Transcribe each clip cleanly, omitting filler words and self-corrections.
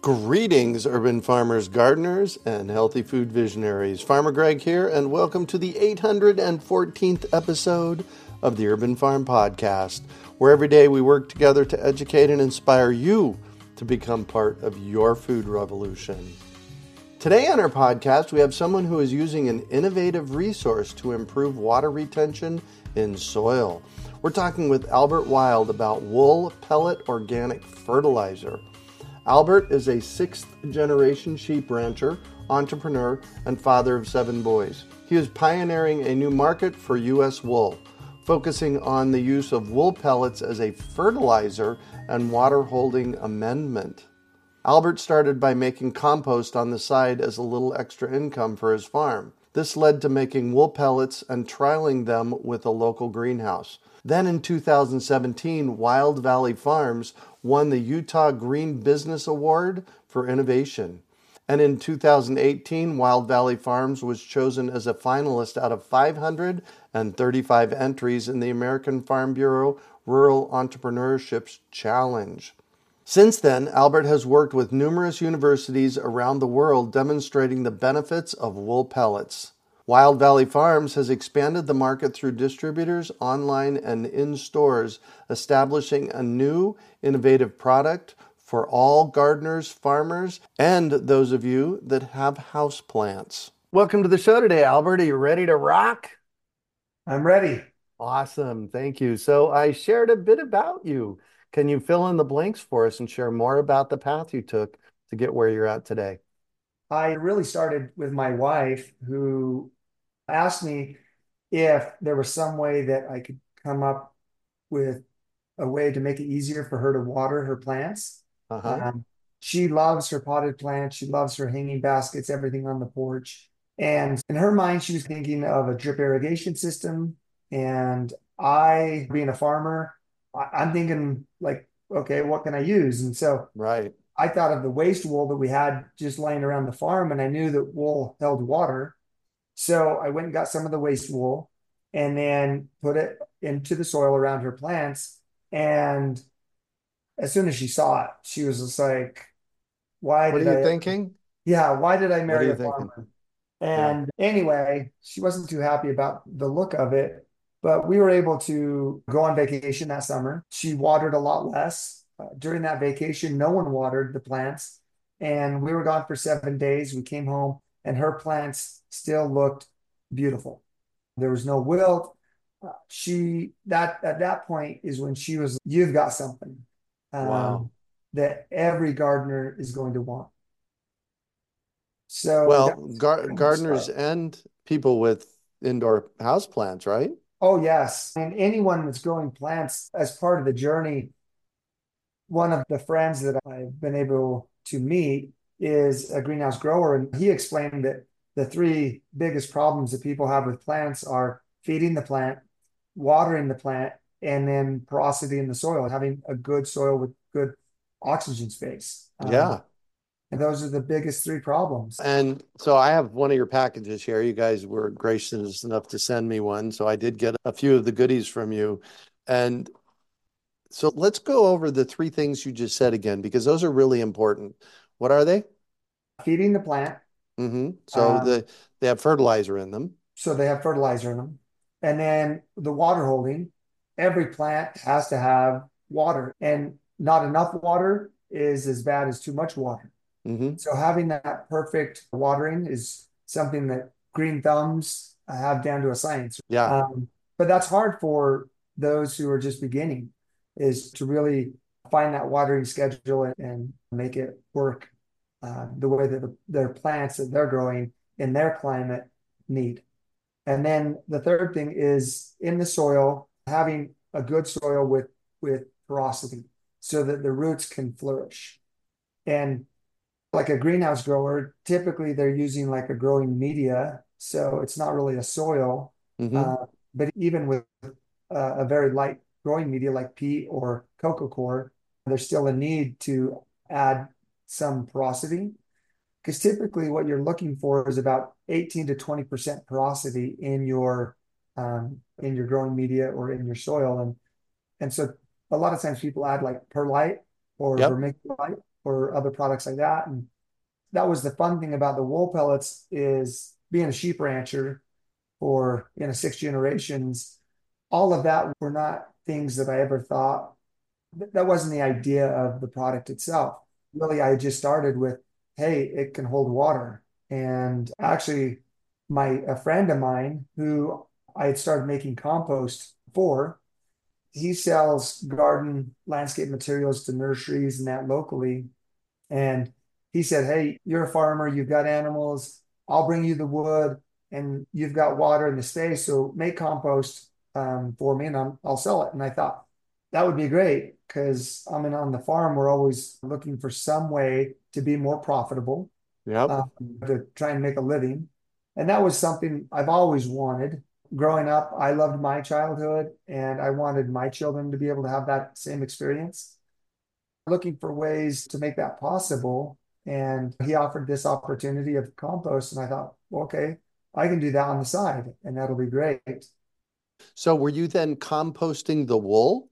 Greetings, urban farmers, gardeners, and healthy food visionaries. Farmer Greg here, and welcome to the 814th episode of the Urban Farm Podcast, where every day we work together to educate and inspire you to become part of your food revolution. Today on our podcast, we have someone who is using an innovative resource to improve water retention in soil. We're talking with Albert Wild about wool pellet organic fertilizer. Albert is a sixth-generation sheep rancher, entrepreneur, and father of 7 boys. He is pioneering a new market for U.S. wool, focusing on the use of wool pellets as a fertilizer and water-holding amendment. Albert started by making compost on the side as a little extra income for his farm. This led to making wool pellets and trialing them with a local greenhouse. Then in 2017, Wild Valley Farms won the Utah Green Business Award for innovation. And in 2018, Wild Valley Farms was chosen as a finalist out of 535 entries in the American Farm Bureau Rural Entrepreneurship Challenge. Since then, Albert has worked with numerous universities around the world demonstrating the benefits of wool pellets. Wild Valley Farms has expanded the market through distributors, online, and in stores, establishing a new, innovative product for all gardeners, farmers, and those of you that have house plants. Welcome to the show today, Albert. Are you ready to rock? I'm ready. Awesome. Thank you. So I shared a bit about you. Can you fill in the blanks for us and share more about the path you took to get where you're at today? I really started with my wife, who asked me if there was some way that I could come up with a way to make it easier for her to water her plants. Uh-huh. Um, she loves her potted plants. She loves her hanging baskets, everything on the porch. And in her mind, she was thinking of a drip irrigation system. And I, being a farmer, I'm thinking like, okay, what can I use? And so Right. I thought of the waste wool that we had just laying around the farm, and I knew that wool held water. So I went and got some of the waste wool and then put it into the soil around her plants. And as soon as she saw it, she was just like, why What are did you I, thinking? yeah, why did I What are marry you a thinking? farmer? Yeah. And anyway, she wasn't too happy about the look of it, but we were able to go on vacation that summer. She watered a lot less. During that vacation, no one watered the plants. And we were gone for 7 days. We came home and her plants still looked beautiful. There was no wilt. She that at that point is when she was, you've got something Wow. um, that every gardener is going to want. So Well, that's kind of the gardeners start. and people with indoor house plants, right? Oh, yes. And anyone that's growing plants as part of the journey, one of the friends that I've been able to meet is a greenhouse grower. And he explained that the 3 biggest problems that people have with plants are feeding the plant, watering the plant, and then porosity in the soil, having a good soil with good oxygen space. Yeah. And those are the biggest 3 problems. And so I have one of your packages here. You guys were gracious enough to send me one. So I did get a few of the goodies from you. And so let's go over the 3 things you just said again, because those are really important. What are they? Feeding the plant. So Um, they have fertilizer in them. So they have fertilizer in them. And then the water holding, every plant has to have water, and not enough water is as bad as too much water. hmm So having that perfect watering is something that green thumbs have down to a science. Yeah. But that's hard for those who are just beginning, is to really find that watering schedule and make it work the way that their plants that they're growing in their climate need. And then the third thing is in the soil, having a good soil with porosity so that the roots can flourish. And like a greenhouse grower, typically they're using like a growing media, so it's not really a soil. hmm Uh, but even with a very light growing media like peat or coco coir, there's still a need to add some porosity, because typically what you're looking for is about 18 to 20% porosity in your growing media or in your soil. And so a lot of times people add like perlite, or Yep. vermiculite or other products like that. And that was the fun thing about the wool pellets is being a sheep rancher for, six generations. All of that were not things that I ever thought, that wasn't the idea of the product itself. Really, I just started with, hey, it can hold water. And actually, a friend of mine who I had started making compost for, he sells garden landscape materials to nurseries and that locally. And he said, hey, you're a farmer, you've got animals, I'll bring you the wood and you've got water in the space. So make compost for me and I'll sell it. And I thought that would be great because I mean, on the farm, we're always looking for some way to be more profitable, Yep. um, to try and make a living. And that was something I've always wanted. Growing up, I loved my childhood and I wanted my children to be able to have that same experience, looking for ways to make that possible. And he offered this opportunity of compost. And I thought, well, okay, I can do that on the side and that'll be great. So were you then composting the wool?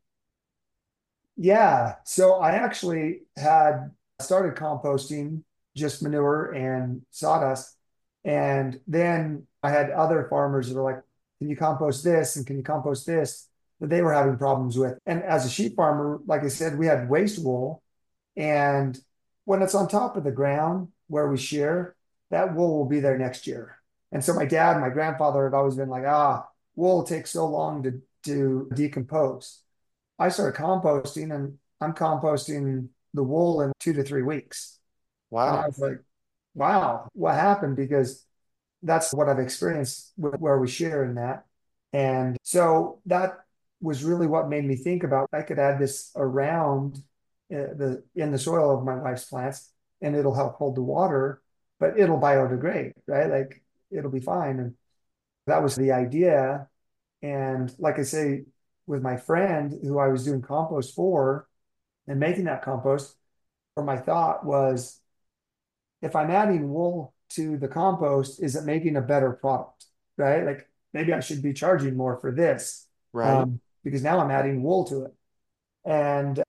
Yeah. So I actually had started composting just manure and sawdust. And then I had other farmers that were like, can you compost this? And can you compost this? That they were having problems with. And as a sheep farmer, like I said, we had waste wool. And when it's on top of the ground where we shear, that wool will be there next year. And so my dad and my grandfather had always been like, wool takes so long to decompose. I started composting and I'm composting the wool in 2 to 3 weeks. And I Wow. was like, wow, what happened? Because that's what I've experienced with where we share in that. And so that was really what made me think about I could add this around the in the soil of my wife's plants and it'll help hold the water, but it'll biodegrade, right? Like it'll be fine. And that was the idea. And like I say, with my friend who I was doing compost for and making that compost, or my thought was, if I'm adding wool to the compost, is it making a better product? Right? Like maybe I should be charging more for this, Right. because now I'm adding wool to it. And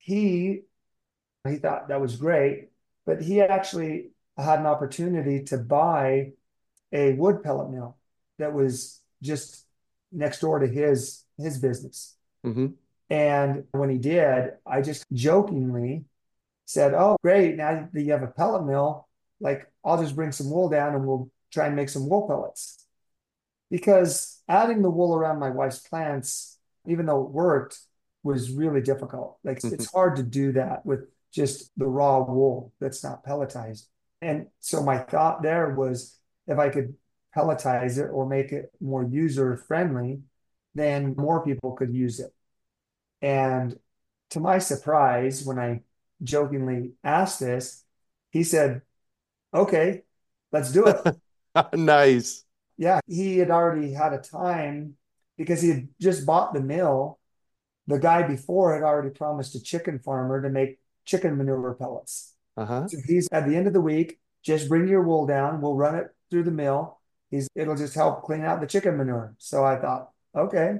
he thought that was great, but he actually had an opportunity to buy a wood pellet mill that was just next door to his business. Hmm. And when he did, I just jokingly said, "Oh, great! Now that you have a pellet mill, like I'll just bring some wool down and we'll try and make some wool pellets." Because adding the wool around my wife's plants, even though it worked, was really difficult. Like it's hard to do that with just the raw wool that's not pelletized. And so my thought there was if I could pelletize it or make it more user friendly, then more people could use it. And to my surprise, when I jokingly asked this, he said, okay, let's do it. Nice. Yeah, he had already had a time because he had just bought the mill. The guy before had already promised a chicken farmer to make chicken manure pellets. Uh-huh. So he's at the end of the week, just bring your wool down. We'll run it through the mill. It'll just help clean out the chicken manure. So I thought, okay.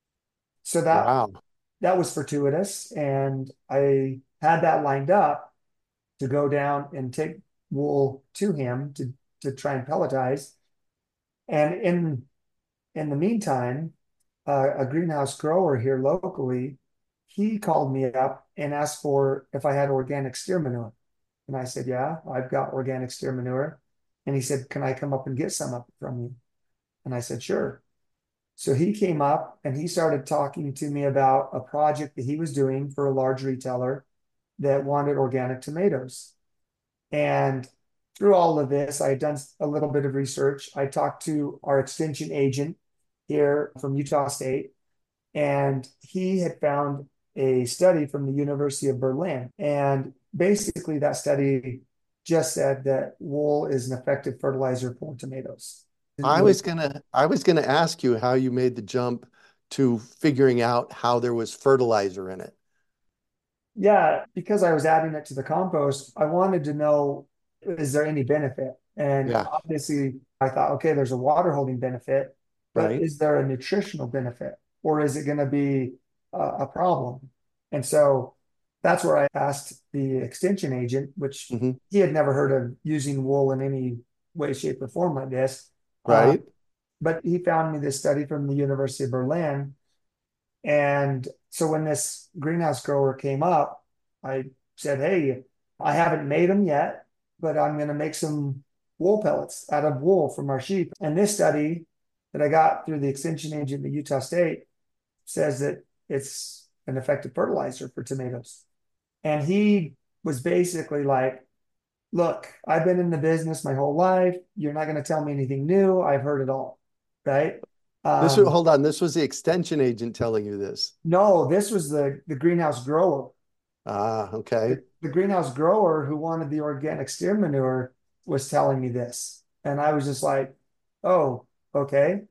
So Wow. that was fortuitous. And I had that lined up to go down and take wool to him to try and pelletize. And in the meantime, a greenhouse grower here locally, he called me up and asked for if I had organic steer manure. And I said, yeah, I've got organic steer manure. And he said, can I come up and get some up from you? And I said, sure. So he came up and he started talking to me about a project that he was doing for a large retailer that wanted organic tomatoes. And through all of this, I had done a little bit of research. I talked to our extension agent here from Utah State, and he had found a study from the University of Berlin. And basically, that study just said that wool is an effective fertilizer for tomatoes. Didn't I really, was gonna I was gonna ask you how you made the jump to figuring out how there was fertilizer in it. yeah, because I was adding it to the compost, I wanted to know, is there any benefit? And Yeah. obviously, I thought, okay, there's a water holding benefit, but Right. is there a nutritional benefit or is it going to be a problem? And so that's where I asked the extension agent, which Hmm. he had never heard of using wool in any way, shape, or form like this. Right. But he found me this study from the University of Berlin. And so when this greenhouse grower came up, I said, hey, I haven't made them yet, but I'm going to make some wool pellets out of wool from our sheep. And this study that I got through the extension agent at Utah State says that it's an effective fertilizer for tomatoes. And he was basically like, look, I've been in the business my whole life. You're not going to tell me anything new. I've heard it all. Right. Hold on. This was the extension agent telling you this. No, this was the greenhouse grower. Ah, okay. The greenhouse grower who wanted the organic steer manure was telling me this. And I was just like, oh, okay.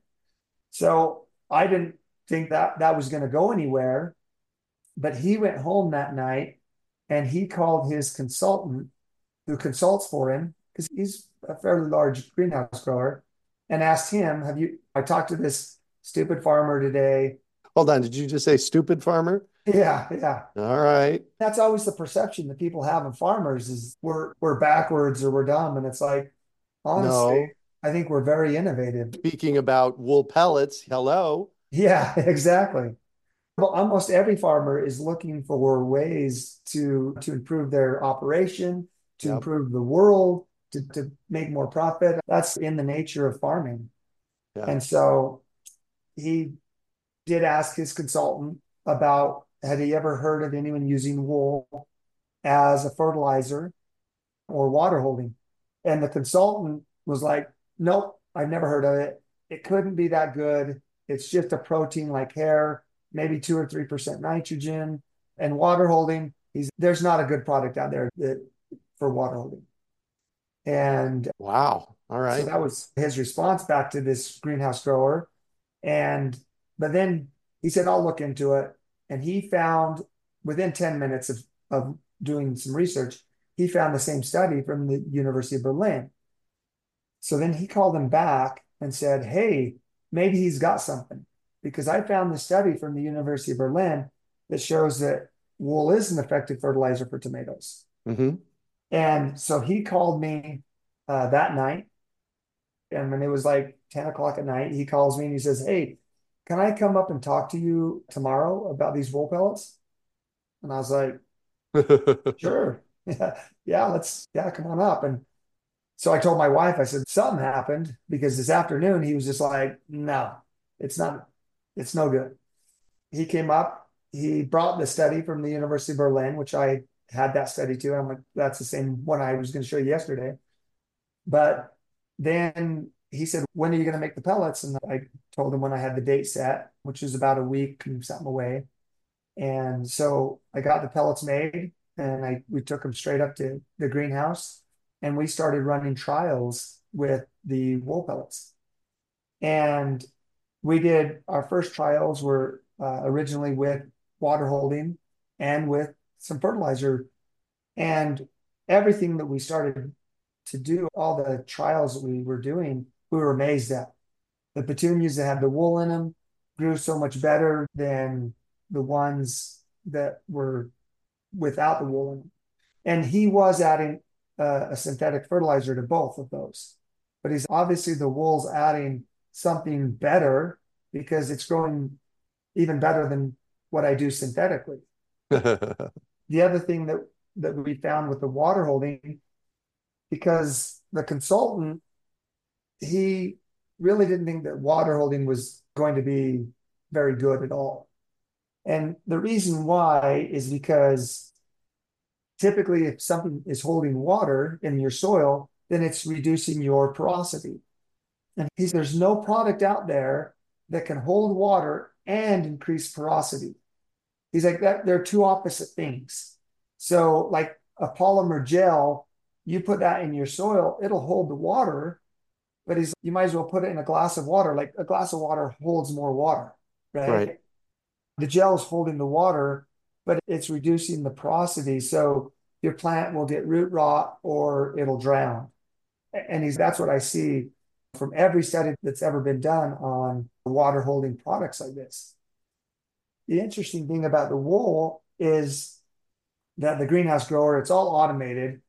So I didn't think that that was going to go anywhere. But he went home that night and he called his consultant who consults for him because he's a fairly large greenhouse grower and asked him, I talked to this stupid farmer today. Hold on. Did you just say stupid farmer? Yeah, yeah. All right. That's always the perception that people have of farmers is we're backwards or we're dumb. And it's like, honestly, No. I think we're very innovative. Speaking about wool pellets, hello. Yeah, exactly. Well, almost every farmer is looking for ways to improve their operation, to Yep. improve the world, to make more profit. That's in the nature of farming. Yeah. And so he did ask his consultant about had he ever heard of anyone using wool as a fertilizer or water holding. And the consultant was like, nope, I've never heard of it. It couldn't be that good. It's just a protein like hair, maybe 2 or 3% nitrogen and water holding. There's not a good product out there for water holding. And Wow. All so right. that was his response back to this greenhouse grower. And but then he said, I'll look into it. And he found within 10 minutes of doing some research, he found the same study from the University of Berlin. So then he called him back and said, hey, maybe he's got something. Because I found the study from the University of Berlin that shows that wool is an effective fertilizer for tomatoes. Hmm. And so he called me that night. And when it was like 10 o'clock at night, he calls me and he says, hey, can I come up and talk to you tomorrow about these wool pellets? And I was like, sure. Yeah, yeah, come on up. And so I told my wife, I said, something happened because this afternoon he was just like, no, it's not, it's no good. He came up, he brought the study from the University of Berlin, which I had that study too. I'm like, that's the same one I was going to show you yesterday. But then he said, when are you going to make the pellets? And I told him when I had the date set, which was about a week and something away. And so I got the pellets made and we took them straight up to the greenhouse and we started running trials with the wool pellets. And we did our first trials were originally with water holding and with some fertilizer. And everything that we started to do, all the trials that we were doing, we were amazed at. The petunias that had the wool in them grew so much better than the ones that were without the wool in them. And he was adding a synthetic fertilizer to both of those. But he's obviously the wool's adding something better because it's growing even better than what I do synthetically. The other thing that we found with the water holding, because the consultant, he really didn't think that water holding was going to be very good at all. And the reason why is because typically if something is holding water in your soil, then it's reducing your porosity. And there's no product out there that can hold water and increase porosity. He's like that they're two opposite things. So like a polymer gel, you put that in your soil, it'll hold the water, but you might as well put it in a glass of water. Like a glass of water holds more water, Right. right? The gel is holding the water, but it's reducing the porosity. So your plant will get root rot or it'll drown. And that's what I see from every study that's ever been done on water holding products like this. The interesting thing about the wool is that the greenhouse grower, it's all automated.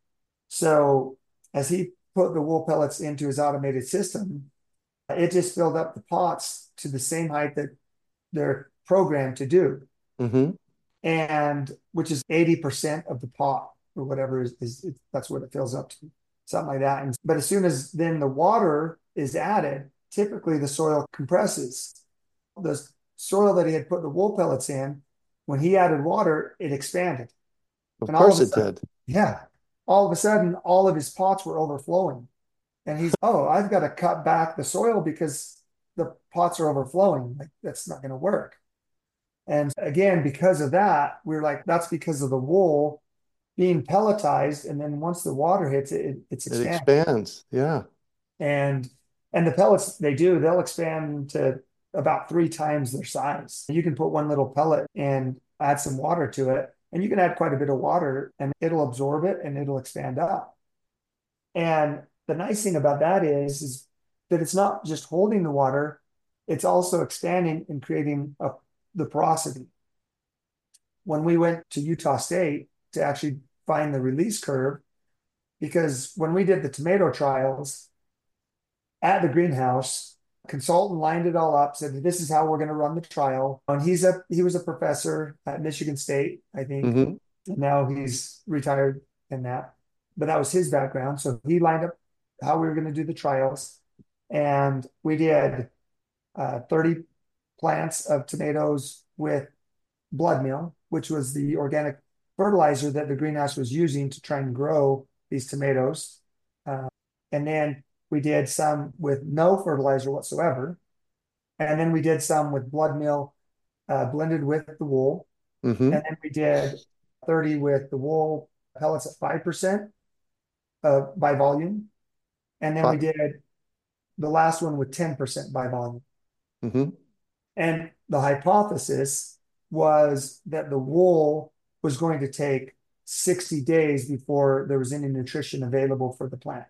So as he put the wool pellets into his automated system, it just filled up the pots to the same height that they're programmed to do, Mm-hmm. and which is 80% of the pot or whatever that's what it fills up to, something like that. And but as soon as then the water is added, typically the soil compresses. The soil that he had put the wool pellets in, when he added water, it expanded. Of And all of course a it sudden, did. yeah, all of a sudden, all of his pots were overflowing. And oh, I've got to cut back the soil because the pots are overflowing. Like, that's not going to work. And again, because of that, we're like, that's because of the wool being pelletized. And then once the water hits it, it's It expanding. expands. Yeah. And the pellets they'll expand to about 3 times their size. You can put one little pellet and add some water to it, and you can add quite a bit of water and it'll absorb it and it'll expand up. And the nice thing about that is that it's not just holding the water, it's also expanding and creating the porosity. When we went to Utah State to actually find the release curve, because when we did the tomato trials at the greenhouse, consultant lined it all up, said, this is how we're going to run the trial. And he was a professor at Michigan State, I think. Mm-hmm. And now he's retired in that. But that was his background. So he lined up how we were going to do the trials. And we did 30 plants of tomatoes with blood meal, which was the organic fertilizer that the greenhouse was using to try and grow these tomatoes. And then we did some with no fertilizer whatsoever. And then we did some with blood meal blended with the wool. Mm-hmm. And then we did 30 with the wool pellets at 5% by volume. And then we did the last one with 10% by volume. Mm-hmm. And the hypothesis was that the wool was going to take 60 days before there was any nutrition available for the plant.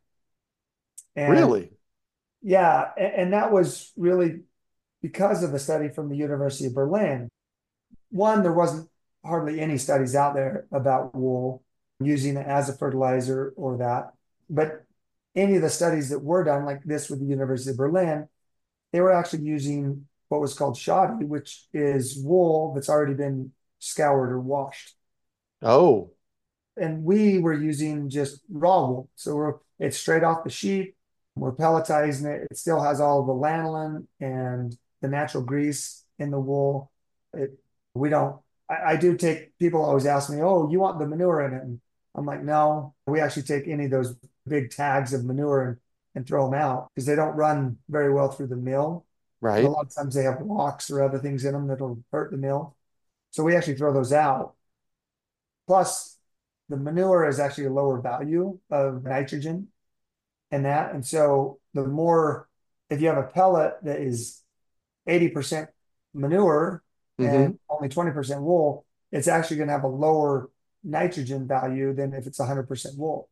And Really? yeah, and that was really because of the study from the University of Berlin. One, there wasn't hardly any studies out there about wool using it as a fertilizer or that. But any of the studies that were done, like this with the University of Berlin, they were actually using what was called shoddy, which is wool that's already been scoured or washed. Oh, And we were using just raw wool. So it's straight off the sheep. We're pelletizing it. It still has all the lanolin and the natural grease in the wool. It, we don't, I do take, people always ask me, oh, you want the manure in it? And I'm like, no, we actually take any of those big tags of manure and throw them out because they don't run very well through the mill. And a right. lot of times they have rocks or other things in them that'll hurt the mill. So we actually throw those out. Plus, the manure is actually a lower value of nitrogen in that. And so the more, if you have a pellet that is 80% manure Mm-hmm. and only 20% wool, it's actually going to have a lower nitrogen value than if it's 100% wool.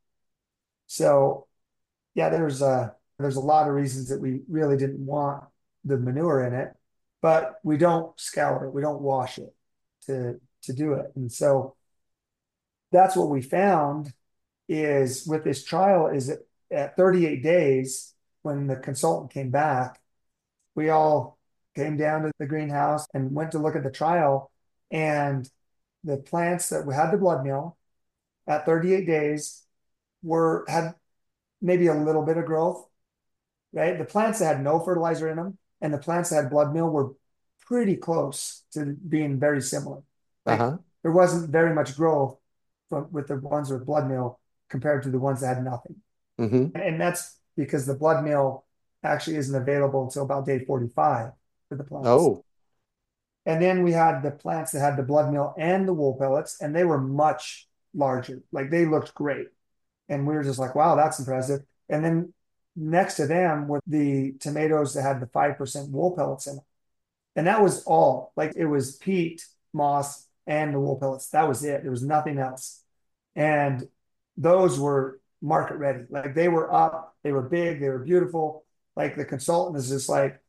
So yeah, there's a lot of reasons that we really didn't want the manure in it, but we don't scour it, we don't wash it to do it. And so that's what we found is with this trial is that at 38 days, when the consultant came back, we all came down to the greenhouse and went to look at the trial. And the plants that had the blood meal at 38 days had maybe a little bit of growth, right? The plants that had no fertilizer in them and the plants that had blood meal were pretty close to being very similar. Like Uh-huh. there wasn't very much growth with the ones with blood meal compared to the ones that had nothing. Mm-hmm. And that's because the blood meal actually isn't available until about day 45 for the plants. Oh, And then we had the plants that had the blood meal and the wool pellets, and they were much larger. Like they looked great. And we were just like, wow, that's impressive. And then next to them were the tomatoes that had the 5% wool pellets in them. And that was all. Like it was peat, moss, and the wool pellets. That was it. There was nothing else. And those were market ready. Like they were up, they were big, they were beautiful. Like the consultant is just like,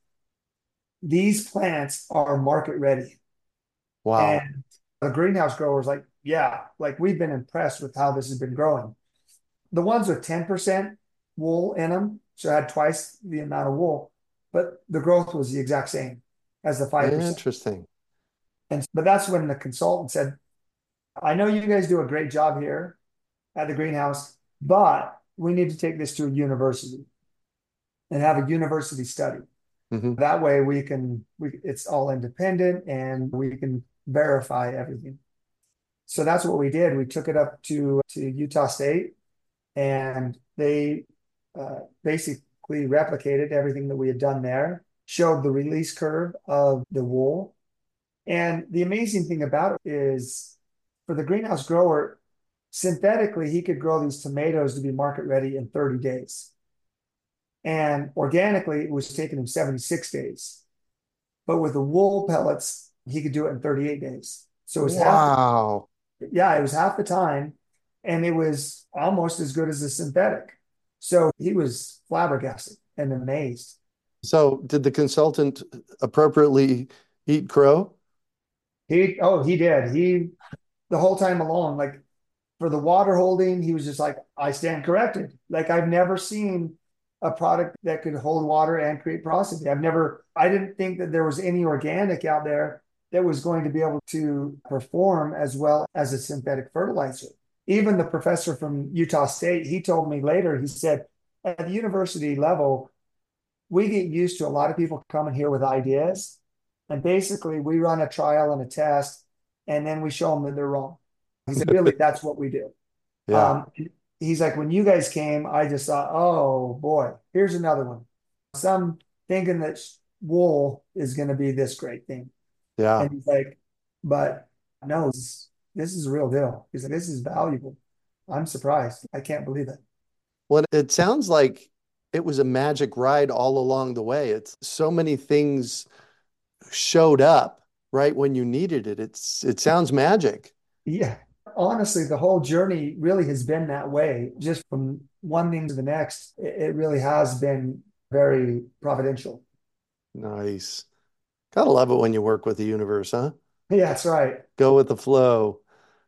these plants are market ready. wow. And the greenhouse grower was like, yeah, like we've been impressed with how this has been growing. The ones with 10% wool in them, so I had twice the amount of wool, but the growth was the exact same as the 5%. Interesting. And but that's when the consultant said, I know you guys do a great job here at the greenhouse, but we need to take this to a university and have a university study. Hmm. That way it's all independent and we can verify everything. So that's what we did. We took it up to Utah State, and they basically replicated everything that we had done there, showed the release curve of the wool. And the amazing thing about it is for the greenhouse grower, synthetically, he could grow these tomatoes to be market ready in 30 days. And organically, it was taking him 76 days. But with the wool pellets, he could do it in 38 days. So it was Wow. yeah, it was half the time, and it was almost as good as the synthetic. So he was flabbergasted and amazed. So did the consultant appropriately eat crow? He did. The whole time along, like for the water holding, he was just like, I stand corrected. Like I've never seen a product that could hold water and create porosity. I didn't think that there was any organic out there that was going to be able to perform as well as a synthetic fertilizer. Even the professor from Utah State, he told me later, he said, at the university level, we get used to a lot of people coming here with ideas. And basically, we run a trial and a test, and then we show them that they're wrong. He said, really, that's what we do. Yeah. Um, he's like, when you guys came, I just thought, oh boy, here's another one. Some thinking that wool is going to be this great thing. Yeah. And he's like, but no, this is a real deal. He's like, this is valuable. I'm surprised. I can't believe it. Well, it sounds like it was a magic ride all along the way. It's so many things showed up right when you needed it. It sounds magic. Yeah. Honestly, the whole journey really has been that way. Just from one thing to the next, it really has been very providential. Nice. Gotta love it when you work with the universe, huh? Yeah, that's right. Go with the flow.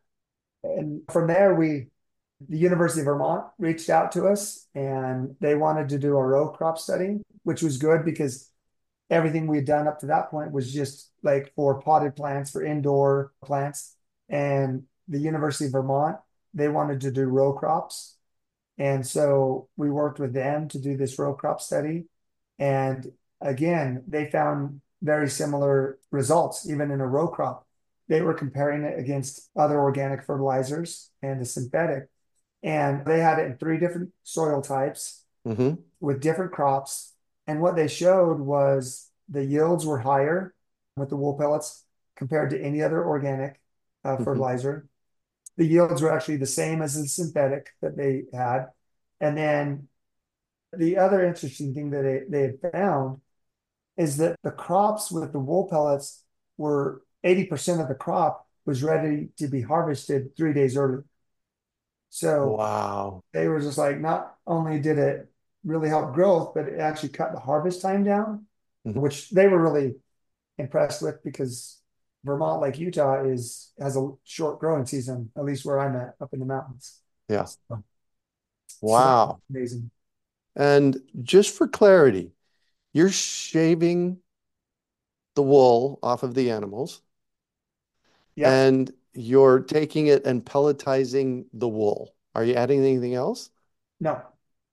And from there, the University of Vermont reached out to us and they wanted to do a row crop study, which was good because everything we had done up to that point was just like for potted plants, for indoor plants. And the University of Vermont, they wanted to do row crops. And so we worked with them to do this row crop study. And again, they found very similar results, even in a row crop. They were comparing it against other organic fertilizers and the synthetic. And they had it in three different soil types Hmm. with different crops. And what they showed was the yields were higher with the wool pellets compared to any other organic Hmm. fertilizer. The yields were actually the same as the synthetic that they had. And then the other interesting thing that they had found is that the crops with the wool pellets were 80% of the crop was ready to be harvested 3 days early. So Wow. they were just like, not only did it really help growth, but it actually cut the harvest time down, Mhm. which they were really impressed with because Vermont, like Utah, has a short growing season, at least where I'm at, up in the mountains. Yeah. So that's Wow. amazing. And just for clarity, you're shaving the wool off of the animals Yep. and you're taking it and pelletizing the wool. Are you adding anything else? No,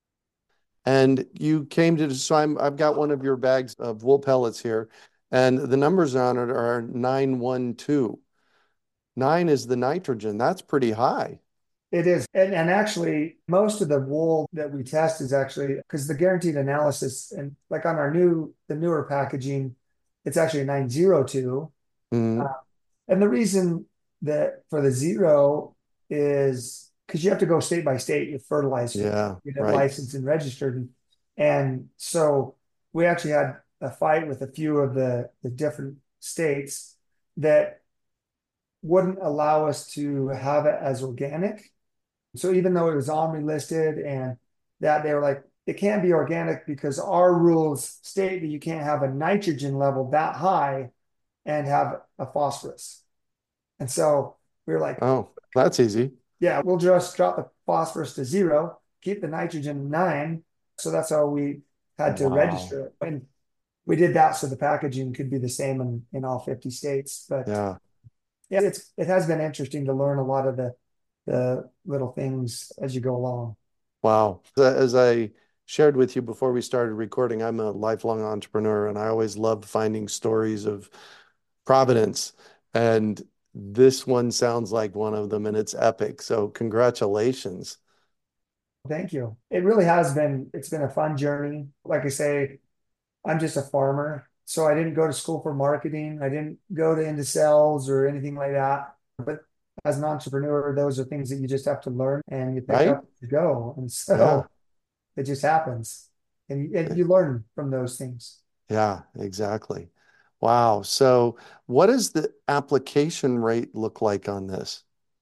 And you came to, so I've got one of your bags of wool pellets here, and the numbers on it are 912. Nine is the nitrogen. That's pretty high. it is. And actually, most of the wool that we test is actually because the guaranteed analysis and like on the newer packaging, it's actually 902. Mhm. Uh, and the reason that for the zero is because you have to go state by state with fertilizer, Yeah, you get right. licensed and registered. And so we actually had a fight with a few of the different states that wouldn't allow us to have it as organic. So even though it was OMRI listed and that they were like, it can't be organic because our rules state that you can't have a nitrogen level that high and have a phosphorus. And so We were like, Oh, that's easy. yeah, we'll just drop the phosphorus to zero, keep the nitrogen 9. So that's how we had to Wow. register it. And we did that so the packaging could be the same in all 50 states. But Yeah. yeah, it has been interesting to learn a lot of the little things as you go along. Wow. As I shared with you before we started recording, I'm a lifelong entrepreneur and I always love finding stories of Providence. And this one sounds like one of them and it's epic. So congratulations. Thank you. It really has been, it's been a fun journey. Like I say, I'm just a farmer. So I didn't go to school for marketing. I didn't go into sales or anything like that. But as an entrepreneur, those are things that you just have to learn and you pick Right? up as you go. And Yeah. so it just happens. And you learn from those things. Yeah, exactly. Wow. So what does the application rate look like on this?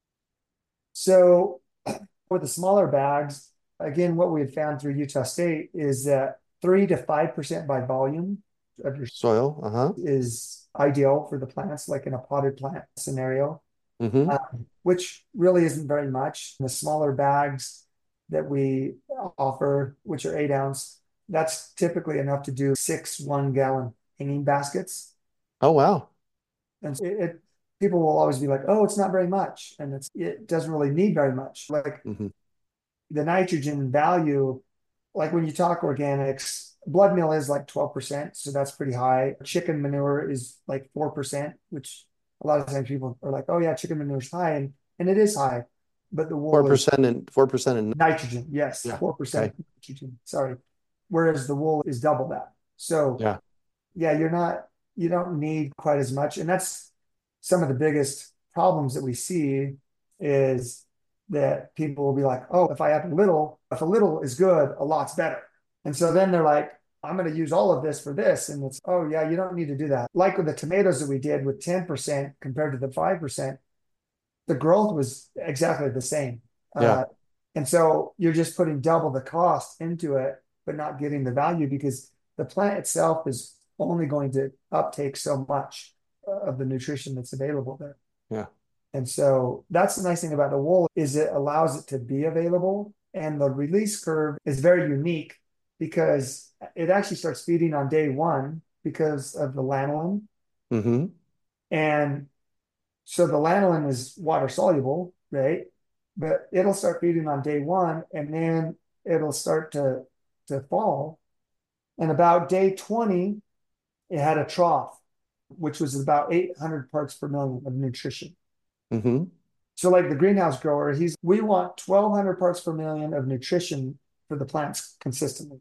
So with the smaller bags, again, what we had found through Utah State is that 3 to 5% by volume of your Soil? Uh-huh. is ideal for the plants, like in a potted plant scenario, Mm-hmm. which really isn't very much. The smaller bags that we offer, which are 8 ounce, that's typically enough to do 6 1 gallon hanging baskets. Oh, wow. And people will always be like, "Oh, it's not very much," and it doesn't really need very much. Like Mm-hmm. the nitrogen value, like when you talk organics, blood meal is like 12%, so that's pretty high. Chicken manure is like 4%, which a lot of times people are like, "Oh yeah, chicken manure is high," and it is high, but the wool is 4% and nitrogen. Yes, yeah. 4% Okay. nitrogen. Sorry, whereas the wool is double that. So Yeah. yeah, you don't need quite as much. And that's some of the biggest problems that we see is that people will be like, oh, if I have a little, if a little is good, a lot's better. And so then they're like, I'm going to use all of this for this. And it's, oh, yeah, you don't need to do that. Like with the tomatoes that we did with 10% compared to the 5%, the growth was exactly the same. Yeah. And so you're just putting double the cost into it, but not getting the value because the plant itself is only going to uptake so much of the nutrition that's available there. Yeah. And so that's the nice thing about the wool is it allows it to be available. And the release curve is very unique because it actually starts feeding on day one because of the lanolin. Mm-hmm. And so the lanolin is water soluble, right? But it'll start feeding on day one and then it'll start to fall. And about day 20, it had a trough, which was about 800 parts per million of nutrition. Mm-hmm. So, like the greenhouse grower, we want 1,200 parts per million of nutrition for the plants consistently.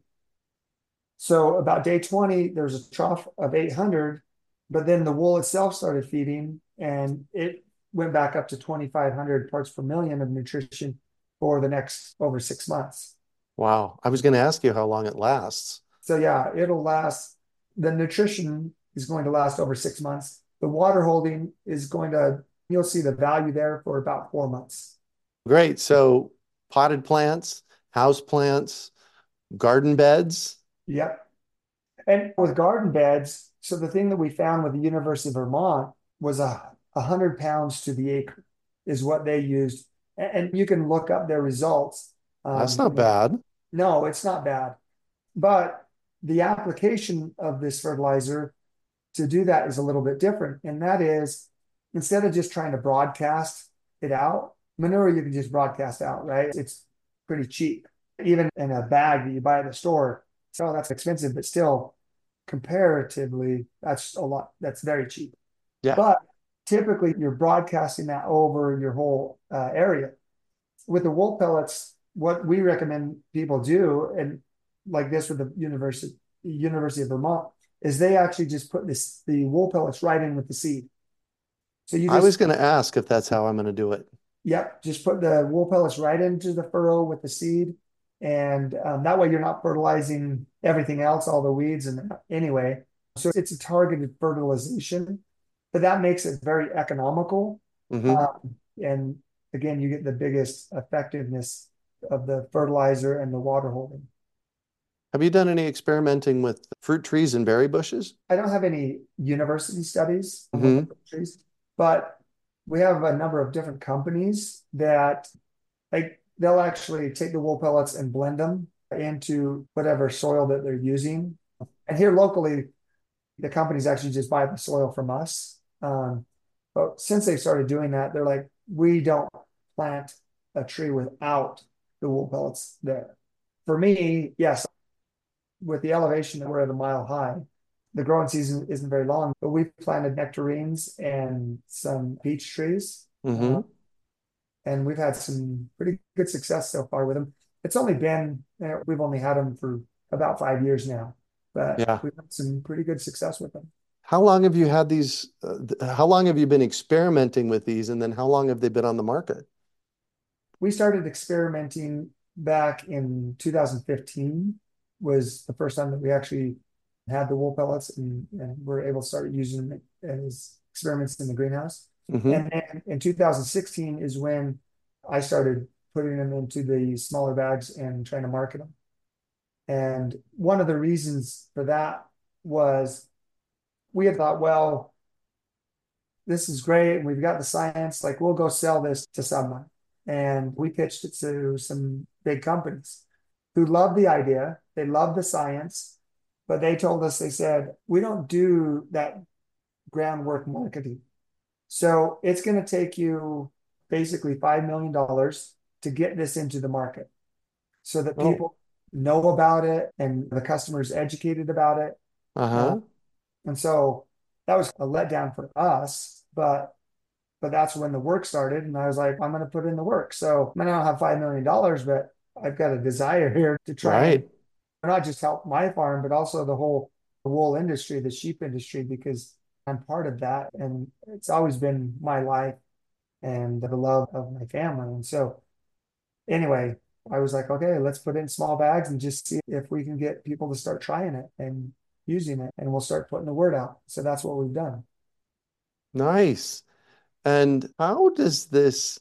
So, about day 20, there's a trough of 800, but then the wool itself started feeding and it went back up to 2,500 parts per million of nutrition for the next over 6 months. Wow. I was going to ask you how long it lasts. So, yeah, it'll last. The nutrition is going to last over 6 months. The water holding is going to, you'll see the value there for about 4 months. Great. So potted plants, house plants, garden beds. Yep. And with garden beds, so the thing that we found with the University of Vermont was 100 pounds to the acre is what they used. And you can look up their results. That's not bad. No, it's not bad. But the application of this fertilizer to do that is a little bit different. And that is instead of just trying to broadcast it out, manure you can just broadcast out, right? It's pretty cheap. Even in a bag that you buy at the store, so that's expensive, but still comparatively, that's a lot. That's very cheap. Yeah. But typically, you're broadcasting that over your whole area. With the wool pellets, what we recommend people do, and like this with the University of Vermont, is they actually just put the wool pellets right in with the seed. So you I was just, going to ask if that's how I'm going to do it. yep, just put the wool pellets right into the furrow with the seed. And that way you're not fertilizing everything else, all the weeds and anyway. So it's a targeted fertilization, but that makes it very economical. Hmm. And again, you get the biggest effectiveness of the fertilizer and the water holding. Have you done any experimenting with fruit trees and berry bushes? I don't have any university studies on the Hmm. fruit trees, but We have a number of different companies that they'll actually take the wool pellets and blend them into whatever soil that they're using. And here locally, the companies actually just buy the soil from us. But since they started doing that, they're like, we don't plant a tree without the wool pellets there. For me, yes, with the elevation that we're at a mile high, the growing season isn't very long, but we've planted nectarines and some peach trees. Mm-hmm. And we've had some pretty good success so far with them. It's only been, we've only had them for about 5 years now, but Yeah. we've had some pretty good success with them. How long have you had these? How long have you been experimenting with these? And then how long have they been on the market? We started experimenting back in 2015 was the first time that we actually had the wool pellets and were able to start using them as experiments in the greenhouse. Mm-hmm. And then in 2016 is when I started putting them into the smaller bags and trying to market them. And one of the reasons for that was we had thought, well, this is great. And we've got the science, like we'll go sell this to someone. And we pitched it to some big companies who loved the idea. They loved the science, but they told us, they said, we don't do that groundwork marketing. So it's going to take you basically $5 million to get this into the market so that Oh, people know about it and the customers educated about it. Uh, uh-huh. and so that was a letdown for us, but that's when the work started. And I was like, I'm going to put in the work. So I don't have $5 million, but I've got a desire here to try and Right. not just help my farm, but also the whole wool industry, the sheep industry, because I'm part of that. And it's always been my life and the love of my family. And so, anyway, I was like, okay, let's put it in small bags and just see if we can get people to start trying it and using it. And we'll start putting the word out. So that's what we've done. Nice. And how does this,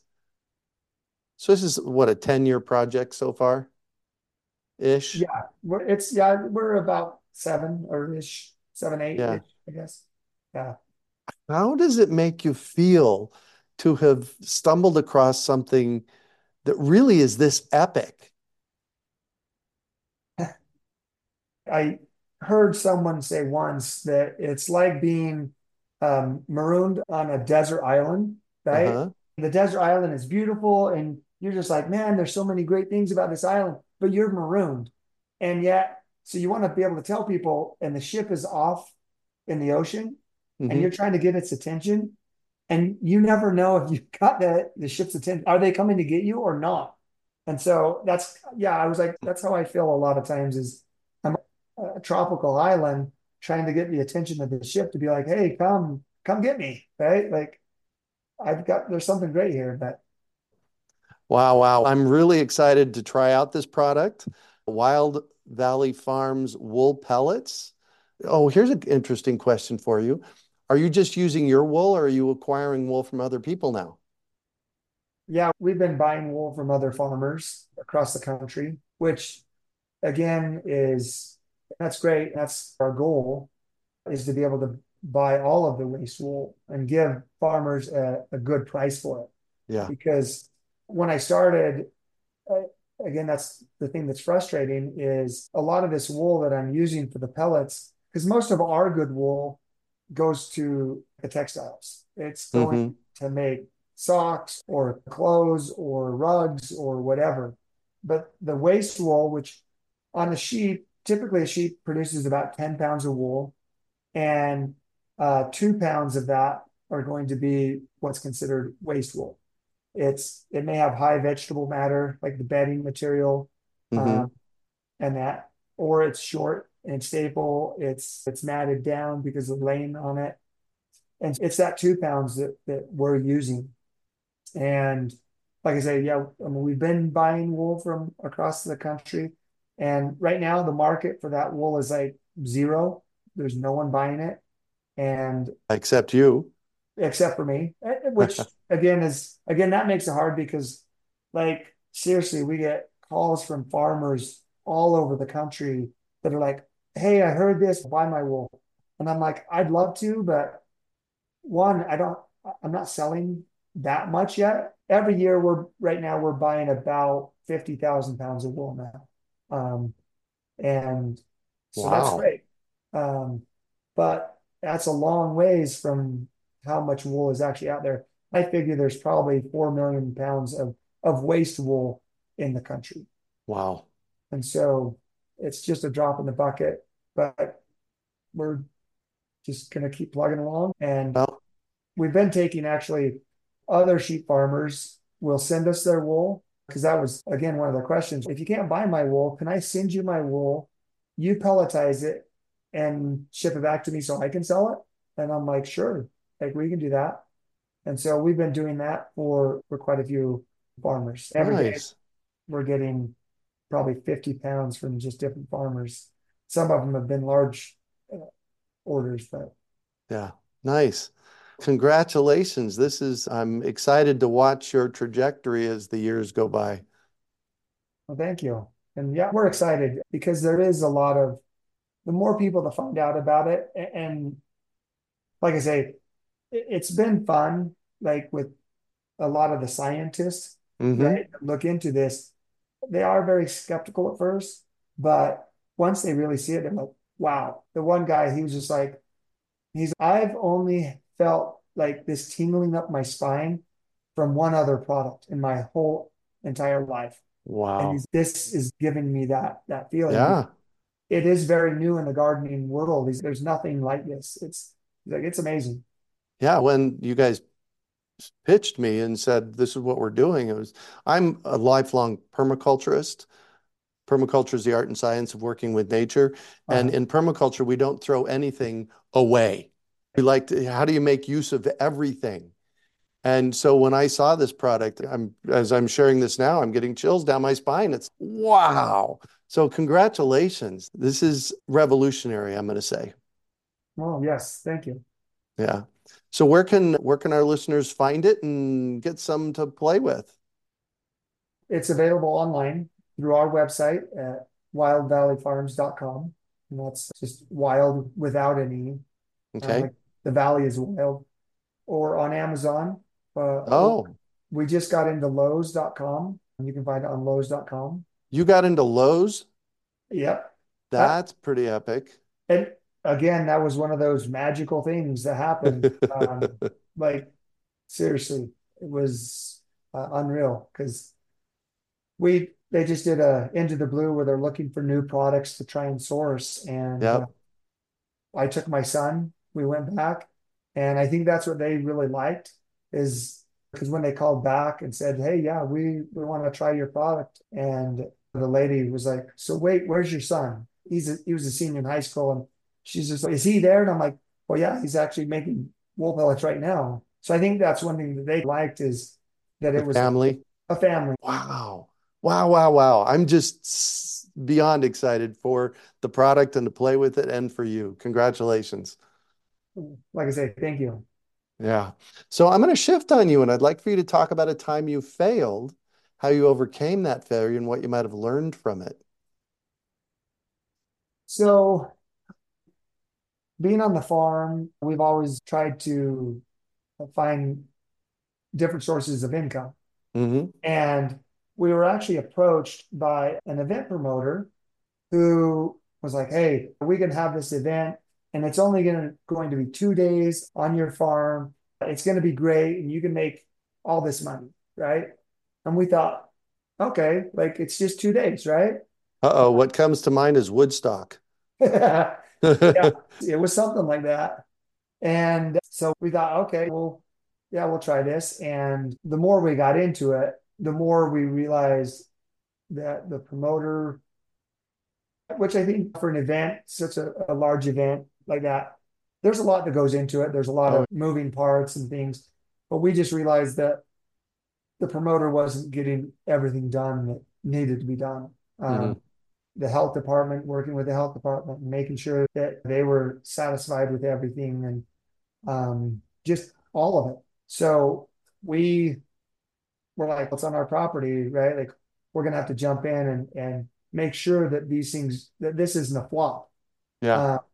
so this is what, a 10-year project so far ish? We're about seven or ish, seven, eight Yeah. ish, I guess. Yeah. How does it make you feel to have stumbled across something that really is this epic? I heard someone say once that it's like being marooned on a desert island, right? Uh-huh. The desert island is beautiful, and you're just like, man, there's so many great things about this island, but you're marooned. And yet, so you want to be able to tell people, and the ship is off in the ocean, and Mm-hmm. you're trying to get its attention, and you never know if you've got the ship's attention. Are they coming to get you or not? And so yeah, I was like, that's how I feel a lot of times is I'm a tropical island trying to get the attention of the ship to be like, hey, come get me, right? Like there's something great here, but Wow, wow. I'm really excited to try out this product, Wild Valley Farms wool pellets. Oh, here's an interesting question for you. Are you just using your wool or are you acquiring wool from other people now? yeah, we've been buying wool from other farmers across the country, which again that's great. That's our goal is to be able to buy all of the waste wool and give farmers a good price for it. Yeah. Because when I started, uh, again, that's the thing that's frustrating is a lot of this wool that I'm using for the pellets, because most of our good wool goes to the textiles. It's going Mm-hmm. to make socks or clothes or rugs or whatever. But the waste wool, which on a sheep, typically a sheep produces about 10 pounds of wool, and 2 pounds of that are going to be what's considered waste wool. It may have high vegetable matter, like the bedding material, Mm-hmm. um, and that, or it's short and staple. It's matted down because of laying on it, and it's that 2 pounds that we're using. And like I say, yeah, I mean, we've been buying wool from across the country, and right now the market for that wool is like zero. There's no one buying it, and Except you. except for me, which again that makes it hard because like seriously, we get calls from farmers all over the country that are like, "Hey, I heard this, buy my wool," and I'm like, "I'd love to, but one, I'm not selling that much yet. Every year right now we're buying about 50,000 pounds of wool now. And so that's Wow. great. Um, but that's a long ways from how much wool is actually out there. I figure there's probably 4 million pounds of waste wool in the country. Wow. And so it's just a drop in the bucket, but we're just going to keep plugging along. And Well, we've been taking actually other sheep farmers will send us their wool because that was again one of the questions. If you can't buy my wool, can I send you my wool? You pelletize it and ship it back to me so I can sell it. And I'm like, sure, like we can do that. And so we've been doing that for quite a few farmers. Every day nice. we're getting probably 50 pounds from just different farmers. Some of them have been large uh, orders, but Yeah. Nice. Congratulations. I'm excited to watch your trajectory as the years go by. well, thank you. And yeah, we're excited because there is a lot of the more people to find out about it. And like I say, it's been fun, like with a lot of the scientists, Mm-hmm. right, that look into this. They are very skeptical at first, but once they really see it, they're like, wow. The one guy, he was just like, I've only felt like this tingling up my spine from one other product in my whole entire life. And Wow. this is giving me that feeling. Yeah. It is very new in the gardening world. There's nothing like this. It's amazing. Yeah. When you guys pitched me and said, this is what we're doing, I'm a lifelong permaculturist. Permaculture is the art and science of working with nature. And Uh, in permaculture, we don't throw anything away. How do you make use of everything? And so when I saw this product, as I'm sharing this now, I'm getting chills down my spine. It's wow. So congratulations. This is revolutionary, I'm going to say. well, yes, thank you. Yeah. So where can our listeners find it and get some to play with? It's available online through our website at wildvalleyfarms.com. And that's just wild without any, Okay. like the valley is wild, or on Amazon. Or Oh, we just got into Lowe's.com. You can find it on Lowe's.com. you got into Lowe's? Yep. Uh, That's pretty epic. and again, that was one of those magical things that happened. Like seriously, it was unreal because they just did a Into the Blue where they're looking for new products to try and source, and Yep. I took my son. We went back, and I think that's what they really liked is because when they called back and said, "Hey, yeah, we want to try your product," and the lady was like, "So wait, where's your son? He was a senior in high school," and she's just like, "Is he there?" And I'm like, "Well, yeah, he's actually making wool pellets right now." So I think that's one thing that they liked is that The it was family. a family. Wow. Wow, wow, wow. I'm just beyond excited for the product and to play with it and for you. Congratulations. Like I say, thank you. Yeah. So I'm going to shift on you, and I'd like for you to talk about a time you failed, how you overcame that failure, and what you might have learned from it. So being on the farm, we've always tried to find different sources of income. Hmm. And we were actually approached by an event promoter who was like, "Hey, we can have this event and it's only going to be 2 days on your farm. It's going to be great and you can make all this money." Right. And we thought, okay, like it's just 2 days, right? Uh-oh, what comes to mind is Woodstock. Yeah, it was something like that. And so we thought, okay, well, yeah, we'll try this. And the more we got into it, the more we realized that the promoter, which I think for an event, such a large event like that, there's a lot that goes into it. There's a lot Oh, of moving parts and things. But we just realized that the promoter wasn't getting everything done that needed to be done. mhm. The health department, working with the health department, making sure that they were satisfied with everything and just all of it. So we were like, what's on our property, right? Like we're gonna have to jump in and make sure that these things that this isn't a flop, Yeah. uh,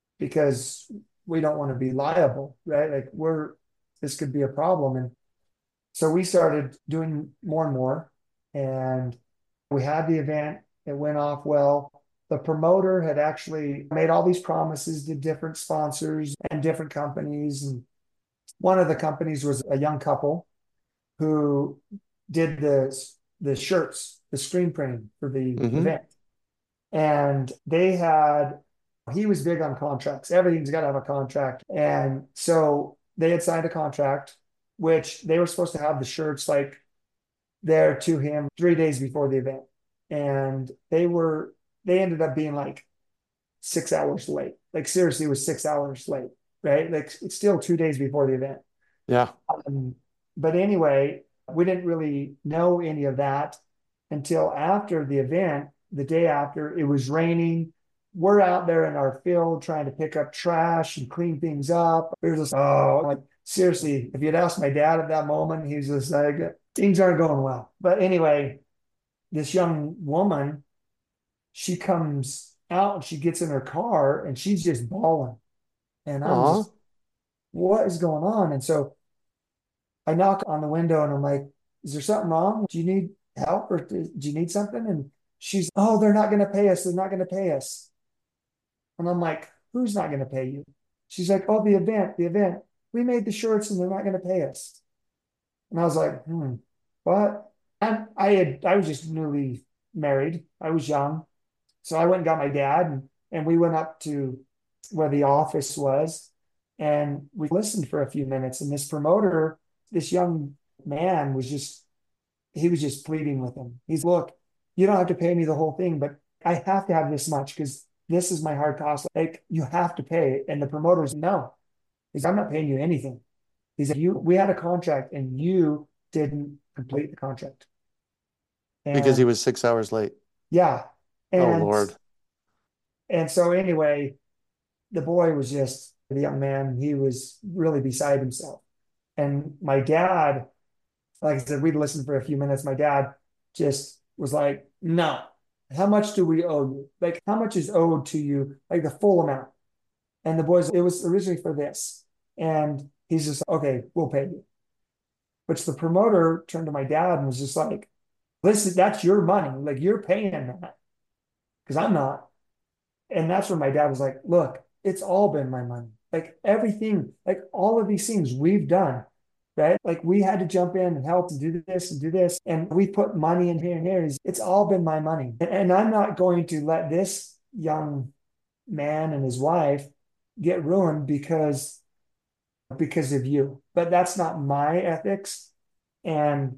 because we don't want to be liable, right? Like this could be a problem, and So we started doing more and more, and we had the event. It went off well. The promoter had actually made all these promises to different sponsors and different companies. And one of the companies was a young couple who did the shirts, the screen printing for the Mm-hmm. event. And he was big on contracts. Everything's got to have a contract. And so they had signed a contract, which they were supposed to have the shirts like there to him 3 days before the event. And they ended up being like 6 hours late. Like seriously, it was 6 hours late, right? Like it's still 2 days before the event. Yeah. Um, but anyway, we didn't really know any of that until after the event, the day after. It was raining. We're out there in our field trying to pick up trash and clean things up. We were just, oh, like seriously, if you'd asked my dad at that moment, he was just like, things aren't going well. But anyway, this young woman, she comes out and she gets in her car and she's just bawling. And I'm Aw. just, what is going on? And so I knock on the window and I'm like, is there something wrong? Do you need help or do you need something? And she's, oh, they're not going to pay us. They're not going to pay us. And I'm like, who's not going to pay you? She's like, oh, the event. We made the shirts and they're not going to pay us. And I was like, what? And I was just newly married. I was young. So I went and got my dad and we went up to where the office was and we listened for a few minutes. And this promoter, this young man he was just pleading with him. He's, look, you don't have to pay me the whole thing, but I have to have this much because this is my hard cost. Like you have to pay. And the promoter's, no, he's, I'm not paying you anything. He said, we had a contract and you didn't complete the contract. Because he And was 6 hours late. yeah. Oh, And Lord. and so anyway, the boy was just the young man, he was really beside himself. And my dad, like I said, we'd listened for a few minutes. My dad just was like, no, how much do we owe you? Like, how much is owed to you? Like the full amount. And the boys, it was originally for this. And he's just, okay, we'll pay you. Which the promoter turned to my dad and was just like, listen, that's your money. Like, you're paying that because I'm not. And that's when my dad was like, look, it's all been my money. Like everything, like all of these things we've done, right? Like we had to jump in and help and do this and do this. And we put money in here and here. It's all been my money. And I'm not going to let this young man and his wife get ruined because of you. But that's not my ethics. And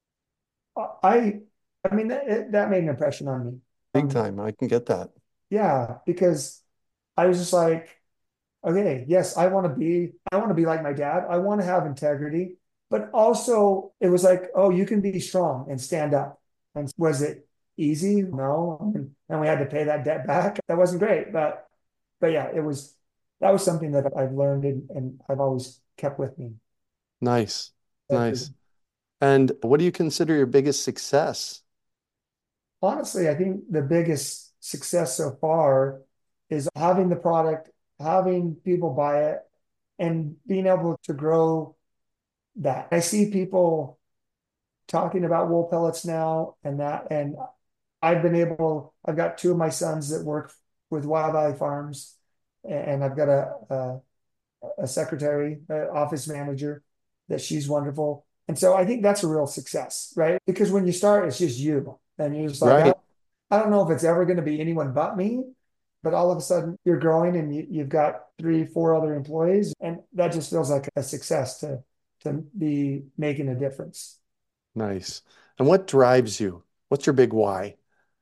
I, I mean, that made an impression on me. Big time. I can get that. Yeah, because I was just like, okay, yes, I want to be like my dad. I want to have integrity, but also it was like, oh, you can be strong and stand up. And was it easy? No. And we had to pay that debt back. That wasn't great, but yeah, that was something that I've learned and I've always kept with me. Nice. Nice. And what do you consider your biggest success? Honestly, I think the biggest success so far is having the product, having people buy it, and being able to grow that. I see people talking about wool pellets now and I've got two of my sons that work with Wild Valley Farms, and I've got a secretary, office manager, that she's wonderful. And so I think that's a real success, right? Because when you start, it's just you. And you're just like, Right. I don't know if it's ever going to be anyone but me, but all of a sudden you're growing and you've got three, four other employees. And that just feels like a success to be making a difference. Nice. And what drives you? What's your big why?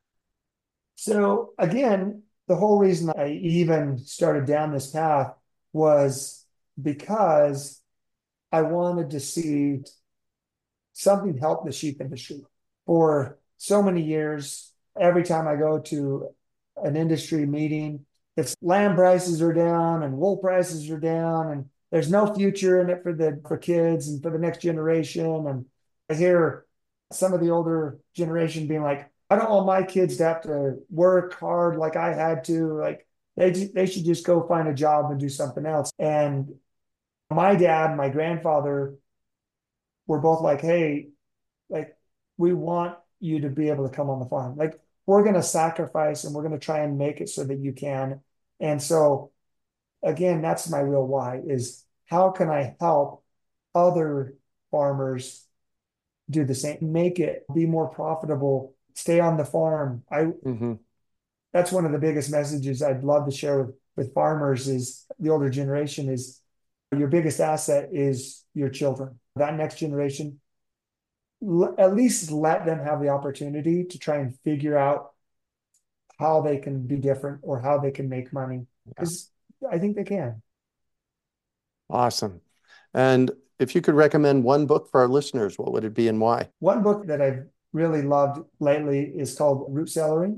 So again, the whole reason I even started down this path was because I wanted to see something help the sheep industry. For so many years, every time I go to an industry meeting, it's lamb prices are down and wool prices are down and there's no future in it for kids and for the next generation. And I hear some of the older generation being like, I don't want my kids to have to work hard like I had to. Like they should just go find a job and do something else. And my dad, my grandfather, we're both like, hey, like we want you to be able to come on the farm. Like we're going to sacrifice and we're going to try and make it so that you can. And so again, that's my real why is how can I help other farmers do the same, make it be more profitable, stay on the farm. Hmm. That's one of the biggest messages I'd love to share with farmers is the older generation is your biggest asset is your children. That next generation, at least let them have the opportunity to try and figure out how they can be different or how they can make money. Yeah. Because I think they can. Awesome. And if you could recommend one book for our listeners, what would it be and why? One book that I've really loved lately is called Root Celery.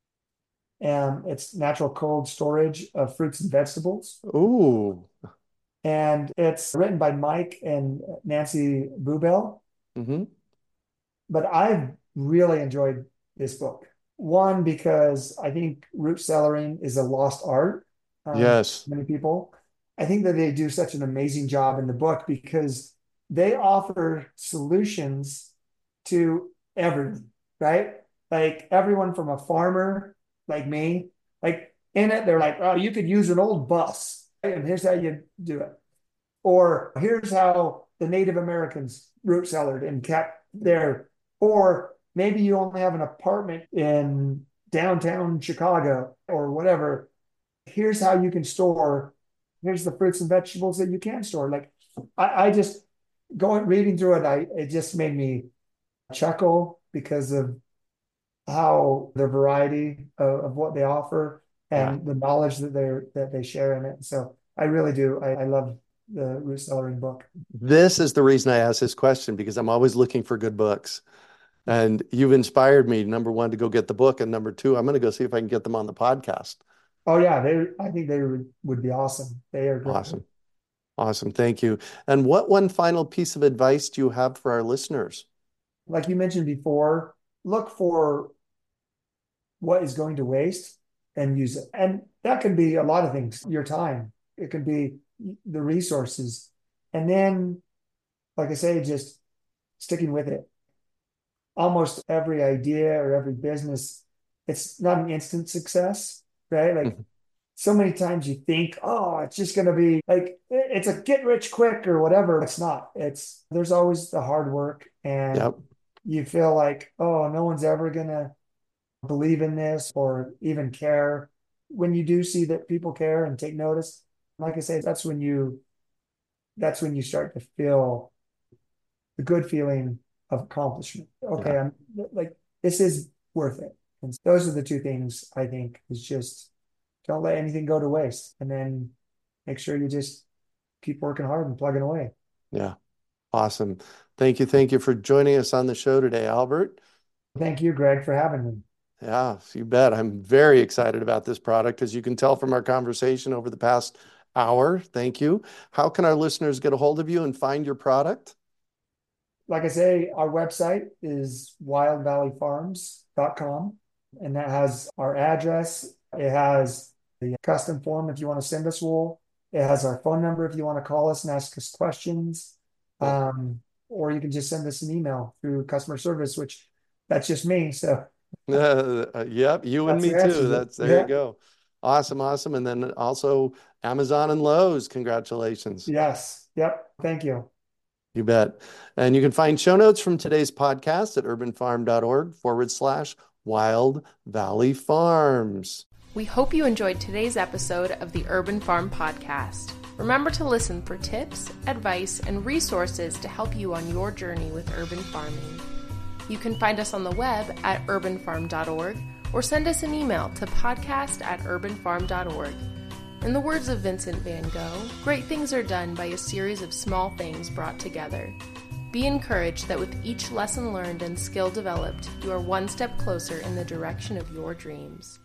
And it's natural cold storage of fruits and vegetables. Ooh. And it's written by Mike and Nancy Bubel. Hmm. But I've really enjoyed this book. One, because I think root cellaring is a lost art. Yes. Many people. I think that they do such an amazing job in the book because they offer solutions to everyone, right? Like everyone from a farmer like me, like in it, they're like, oh, you could use an old bus, right? And here's how you do it. Or here's how the Native Americans root cellared and kept their, or maybe you only have an apartment in downtown Chicago or whatever. Here's how you can store, here's the fruits and vegetables that you can store. Like I just going reading through it, it just made me chuckle because of how the variety of what they offer Yeah. and the knowledge that they share in it. So I really do. I love the root cellaring book. This is the reason I asked this question because I'm always looking for good books. And you've inspired me, number one, to go get the book. And number two, I'm going to go see if I can get them on the podcast. Oh yeah, I think they would be awesome. They are great. Awesome. Awesome. Thank you. And what one final piece of advice do you have for our listeners? Like you mentioned before, look for what is going to waste and use it. And that can be a lot of things, your time. It can be the resources. And then, like I say, just sticking with it. Almost every idea or every business, it's not an instant success, right? Like Mhm. so many times you think, oh, it's just going to be like, it's a get rich quick or whatever. It's not. There's always the hard work and Yep. you feel like, oh, no one's ever going to believe in this or even care. When you do see that people care and take notice, like I say, that's when you start to feel the good feeling of accomplishment. Okay, Yeah. I'm like, this is worth it. And those are the two things I think is just don't let anything go to waste. And then make sure you just keep working hard and plugging away. Yeah. Awesome. Thank you. Thank you for joining us on the show today, Albert. Thank you, Greg, for having me. Yeah, you bet. I'm very excited about this product, as you can tell from our conversation over the past hour. Thank you. How can our listeners get a hold of you and find your product? Like I say, our website is wildvalleyfarms.com, and that has our address. It has the custom form if you want to send us wool. It has our phone number if you want to call us and ask us questions. Cool. Or you can just send us an email through customer service, which that's just me. So Yep, you and that's me who too. answers it. That's there you Yeah. go. Awesome, awesome. And then also Amazon and Lowe's. Congratulations. Yes. Yep. Thank you. You bet. And you can find show notes from today's podcast at urbanfarm.org/Wild Valley Farms. We hope you enjoyed today's episode of the Urban Farm Podcast. Remember to listen for tips, advice, and resources to help you on your journey with urban farming. You can find us on the web at urbanfarm.org or send us an email to podcast@urbanfarm.org. In the words of Vincent van Gogh, great things are done by a series of small things brought together. Be encouraged that with each lesson learned and skill developed, you are one step closer in the direction of your dreams.